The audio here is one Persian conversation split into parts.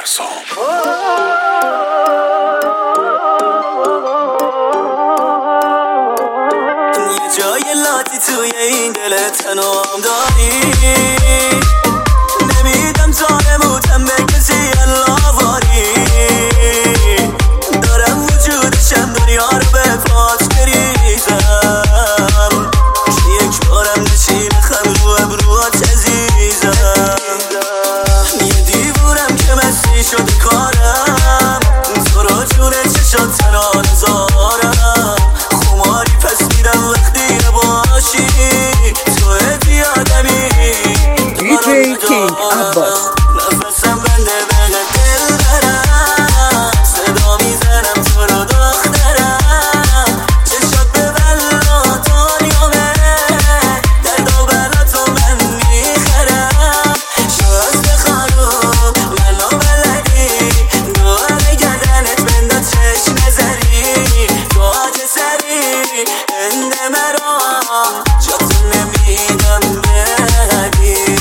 اعصاب. یه جای لاتی توی این دل تنام داری، نمیدم تا نموتم به کسی اللهواری، دارم وجودشم دنیا رو به پاس بریزم، یک بارم نشی بخم رو ابروات عزیزم. یه دیوونم که مستی شد کارم، تو رو جونه چشات تنها نزارم، خماری پس میرم وقتی باشی، تو ادی آدمی دیجی کینگ عباس. نفسم بنده بقیه دل برم، صدا میزنم تو رو دخترم، چشات به بلا دنیامه، درد و بلا تو من میخرم، شاز بخانم منو بلدی، دواره گردنت بنده چشم نزری، تو آج سری اند مرا جاتو نمیدم بدی.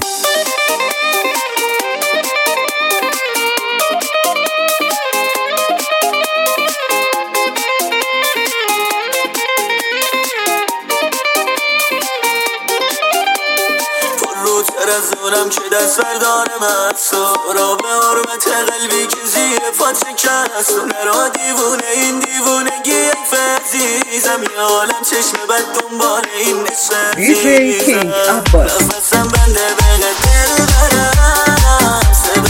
روتر از اونم که دست بردارم از تو را به حرمت قلبی که زیر پات شکست، نرا دیوونه این دیوونگی عزیزم، یه عالم چشم بد دنبال این نشم دیجی کینگ عباس. نفسم بنده بقیه دل برم،